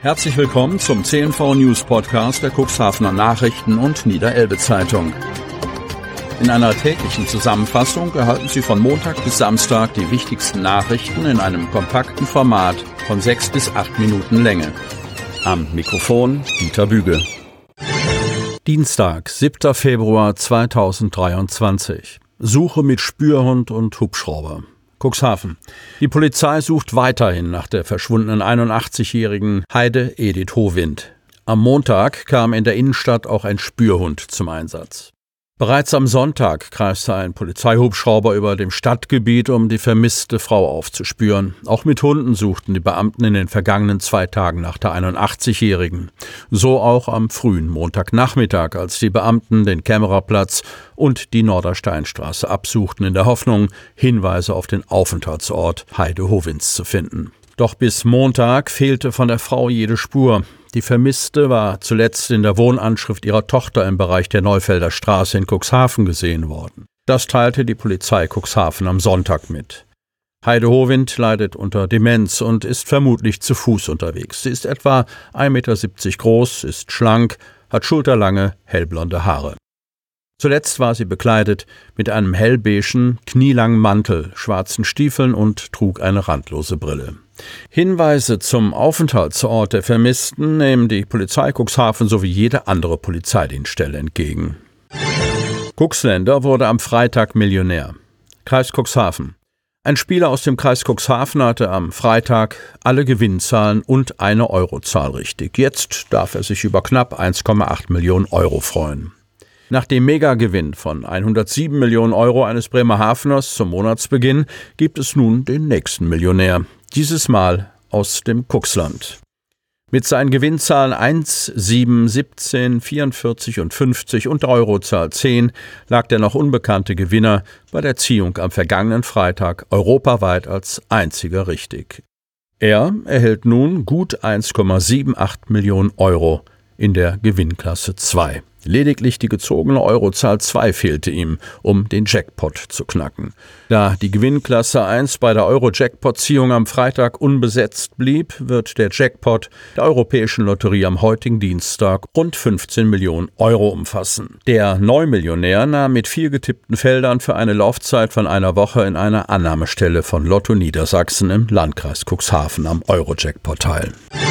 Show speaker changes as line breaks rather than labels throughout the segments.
Herzlich willkommen zum CNV News Podcast der Cuxhavener Nachrichten und Niederelbe Zeitung. In einer täglichen Zusammenfassung erhalten Sie von Montag bis Samstag die wichtigsten Nachrichten in einem kompakten Format von 6 bis 8 Minuten Länge. Am Mikrofon Dieter Büge. Dienstag, 7. Februar 2023. Suche mit Spürhund und Hubschrauber. Cuxhaven. Die Polizei sucht weiterhin nach der verschwundenen 81-jährigen Heide Edith Howind. Am Montag kam in der Innenstadt auch ein Spürhund zum Einsatz. Bereits am Sonntag kreiste ein Polizeihubschrauber über dem Stadtgebiet, um die vermisste Frau aufzuspüren. Auch mit Hunden suchten die Beamten in den vergangenen 2 Tagen nach der 81-jährigen. So auch am frühen Montagnachmittag, als die Beamten den Kämmererplatz und die Nordersteinstraße absuchten, in der Hoffnung, Hinweise auf den Aufenthaltsort Heide Howinds zu finden. Doch bis Montag fehlte von der Frau jede Spur. Die Vermisste war zuletzt in der Wohnanschrift ihrer Tochter im Bereich der Neufelder Straße in Cuxhaven gesehen worden. Das teilte die Polizei Cuxhaven am Sonntag mit. Heide Howind leidet unter Demenz und ist vermutlich zu Fuß unterwegs. Sie ist etwa 1,70 Meter groß, ist schlank, hat schulterlange, hellblonde Haare. Zuletzt war sie bekleidet mit einem hellbeigen, knielangen Mantel, schwarzen Stiefeln und trug eine randlose Brille. Hinweise zum Aufenthaltsort der Vermissten nehmen die Polizei Cuxhaven sowie jede andere Polizeidienststelle entgegen. Cuxländer wurde am Freitag Millionär. Kreis Cuxhaven. Ein Spieler aus dem Kreis Cuxhaven hatte am Freitag alle Gewinnzahlen und eine Eurozahl richtig. Jetzt darf er sich über knapp 1,8 Millionen Euro freuen. Nach dem Megagewinn von 107 Millionen Euro eines Bremerhaveners zum Monatsbeginn gibt es nun den nächsten Millionär. Dieses Mal aus dem Cuxland. Mit seinen Gewinnzahlen 1, 7, 17, 44 und 50 und der Eurozahl 10 lag der noch unbekannte Gewinner bei der Ziehung am vergangenen Freitag europaweit als einziger richtig. Er erhält nun gut 1,78 Millionen Euro in der Gewinnklasse 2. Lediglich die gezogene Eurozahl 2 fehlte ihm, um den Jackpot zu knacken. Da die Gewinnklasse 1 bei der Euro-Jackpot-Ziehung am Freitag unbesetzt blieb, wird der Jackpot der Europäischen Lotterie am heutigen Dienstag rund 15 Millionen Euro umfassen. Der Neumillionär nahm mit 4 getippten Feldern für eine Laufzeit von einer Woche in einer Annahmestelle von Lotto Niedersachsen im Landkreis Cuxhaven am Euro-Jackpot teil.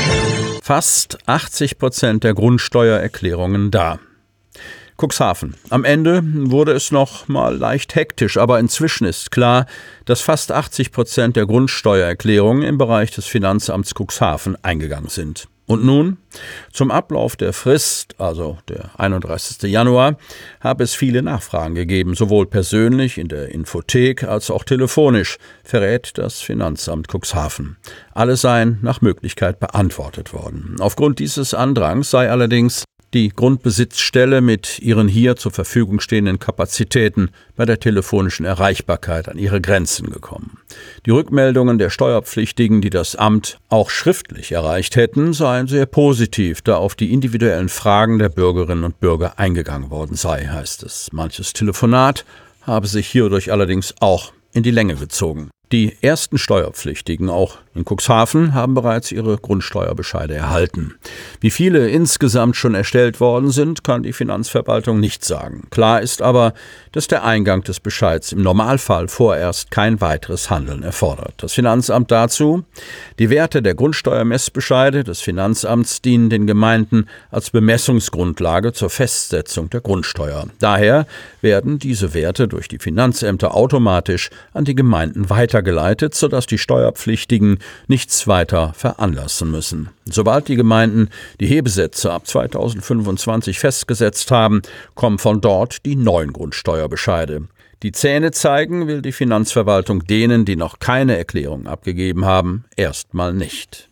Fast 80% der Grundsteuererklärungen da. Cuxhaven. Am Ende wurde es noch mal leicht hektisch, aber inzwischen ist klar, dass fast 80% der Grundsteuererklärungen im Bereich des Finanzamts Cuxhaven eingegangen sind. Und nun, zum Ablauf der Frist, also der 31. Januar, habe es viele Nachfragen gegeben, sowohl persönlich in der Infothek als auch telefonisch, verrät das Finanzamt Cuxhaven. Alle seien nach Möglichkeit beantwortet worden. Aufgrund dieses Andrangs sei allerdings die Grundbesitzstelle mit ihren hier zur Verfügung stehenden Kapazitäten bei der telefonischen Erreichbarkeit an ihre Grenzen gekommen. Die Rückmeldungen der Steuerpflichtigen, die das Amt auch schriftlich erreicht hätten, seien sehr positiv, da auf die individuellen Fragen der Bürgerinnen und Bürger eingegangen worden sei, heißt es. Manches Telefonat habe sich hierdurch allerdings auch in die Länge gezogen. Die ersten Steuerpflichtigen, auch in Cuxhaven, haben bereits ihre Grundsteuerbescheide erhalten. Wie viele insgesamt schon erstellt worden sind, kann die Finanzverwaltung nicht sagen. Klar ist aber, dass der Eingang des Bescheids im Normalfall vorerst kein weiteres Handeln erfordert. Das Finanzamt dazu: Die Werte der Grundsteuermessbescheide des Finanzamts dienen den Gemeinden als Bemessungsgrundlage zur Festsetzung der Grundsteuer. Daher werden diese Werte durch die Finanzämter automatisch an die Gemeinden weitergeleitet, sodass die Steuerpflichtigen nichts weiter veranlassen müssen. Sobald die Gemeinden die Hebesätze ab 2025 festgesetzt haben, kommen von dort die neuen Grundsteuerbescheide. Die Zähne zeigen will die Finanzverwaltung denen, die noch keine Erklärung abgegeben haben, erstmal nicht.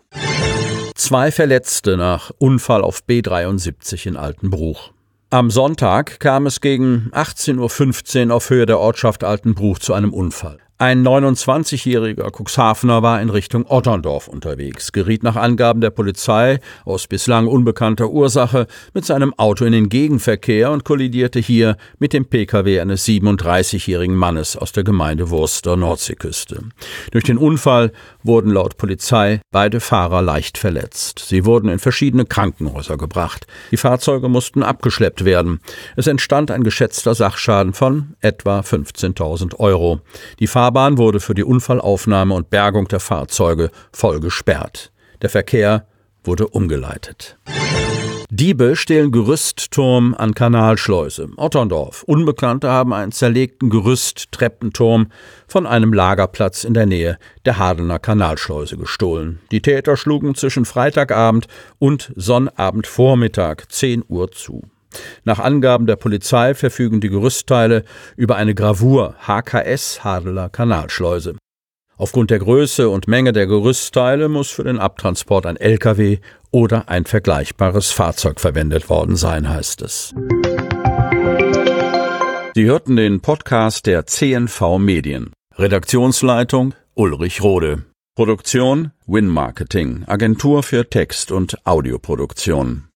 2 Verletzte nach Unfall auf B73 in Altenbruch. Am Sonntag kam es gegen 18:15 Uhr auf Höhe der Ortschaft Altenbruch zu einem Unfall. Ein 29-jähriger Cuxhavener war in Richtung Otterndorf unterwegs, geriet nach Angaben der Polizei aus bislang unbekannter Ursache mit seinem Auto in den Gegenverkehr und kollidierte hier mit dem Pkw eines 37-jährigen Mannes aus der Gemeinde Wurster Nordseeküste. Durch den Unfall wurden laut Polizei beide Fahrer leicht verletzt. Sie wurden in verschiedene Krankenhäuser gebracht. Die Fahrzeuge mussten abgeschleppt werden. Es entstand ein geschätzter Sachschaden von etwa 15.000 €. Die Fahrbahn wurde für die Unfallaufnahme und Bergung der Fahrzeuge voll gesperrt. Der Verkehr wurde umgeleitet. Diebe stehlen Gerüstturm an Kanalschleuse. Otterndorf. Unbekannte haben einen zerlegten Gerüsttreppenturm von einem Lagerplatz in der Nähe der Hardener Kanalschleuse gestohlen. Die Täter schlugen zwischen Freitagabend und Sonnabendvormittag 10 Uhr zu. Nach Angaben der Polizei verfügen die Gerüstteile über eine Gravur HKS Hardener Kanalschleuse. Aufgrund der Größe und Menge der Gerüstteile muss für den Abtransport ein LKW oder ein vergleichbares Fahrzeug verwendet worden sein, heißt es. Sie hörten den Podcast der CNV Medien. Redaktionsleitung Ulrich Rode. Produktion Win Marketing, Agentur für Text- und Audioproduktion.